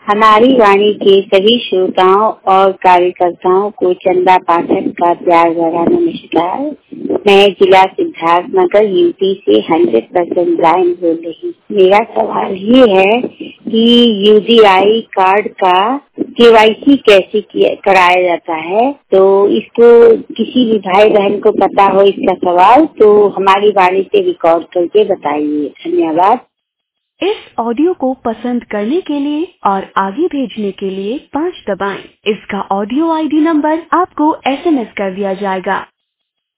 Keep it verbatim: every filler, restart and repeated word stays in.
हमारी वाणी के सभी श्रोताओं और कार्यकर्ताओं को चंदा पाठक का प्यार भरा नमस्कार। मैं जिला सिद्धार्थ नगर यूपी से हंड्रेड परसेंट ब्लाइंड बोल रही हूँ। मेरा सवाल ये है कि यूडीआई कार्ड का केवाईसी कैसे कराया जाता है, तो इसको किसी भी भाई बहन को पता हो इसका सवाल तो हमारी वाणी से रिकॉर्ड करके बताइए। धन्यवाद। इस ऑडियो को पसंद करने के लिए और आगे भेजने के लिए पाँच दबाएं। इसका ऑडियो आईडी नंबर आपको एसएमएस कर दिया जाएगा।